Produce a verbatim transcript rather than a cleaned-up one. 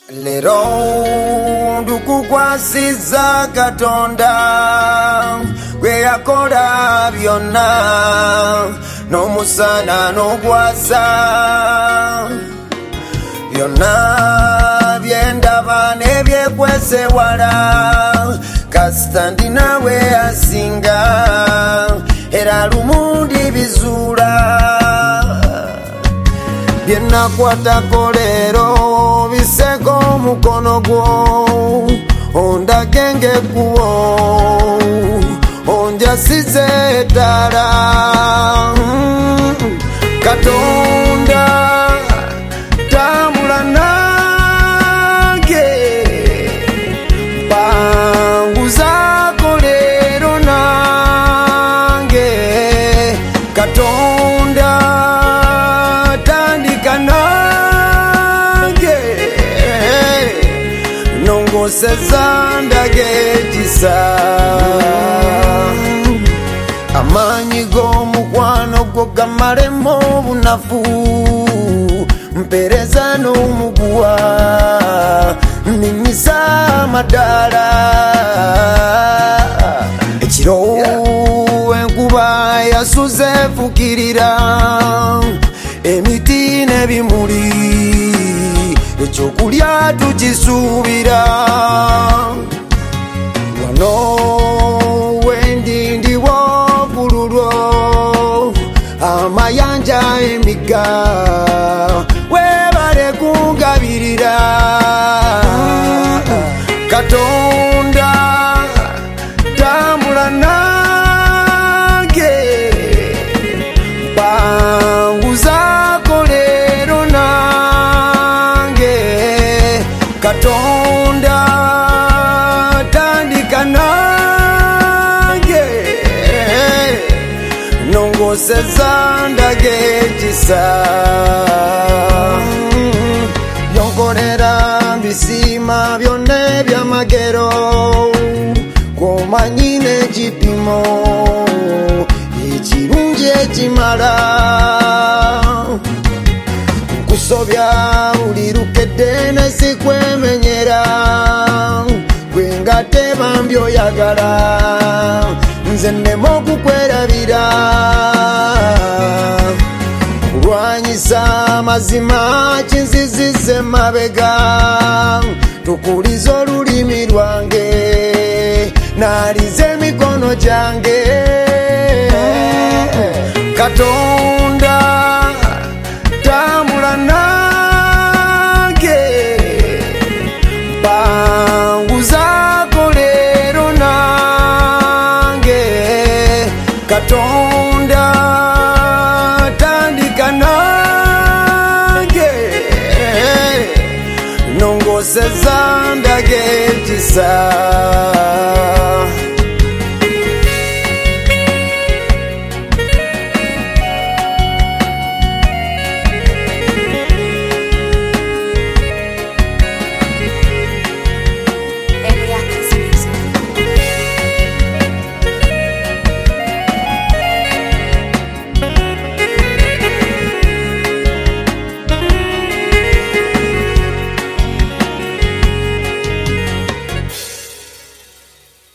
Lero ndukukwasiza Katonda gwe yakola byonna n'omusana n'ogwaza byonna byendaba n'ebyekwese wala kasita ndi nawe asinga era lumundi bizuula byenakwatako leero biseko mukono gwo ondage ng'ekkubo onjasize ddala Katonda tambula nange banguzaako leero nange Katonda tandika nange nongoseza ndage ekisa amaanyi g'omukwano gwo gamalemu obunafu mpereza n'omuguwa nimisa amadaala ekiro enkuba yasuze efukirira emiti n'ebimuli ekyokulya tukisuubira wano wendi ndiwo bululwo amayanja emigga webale kungabirira Katonda tambula nange banguzaako leero nange Katonda tandika nange nongoseza ndage ekisa byonkolera mbisiima byonna ebyamagero kwomanyi n'ekipimo ekirungi ekimala nkusobya buli lukedde nesikwemenyera gwe nga tebambyoyagala nze nnema okukwerabira kulwanyisa amazima kinzizize mabega tukuliza olulimi lwange naaliza emikono gyange Katonda tambula nange banguzaako leero nange Katonda tandika nange nongoseza ndage ekisa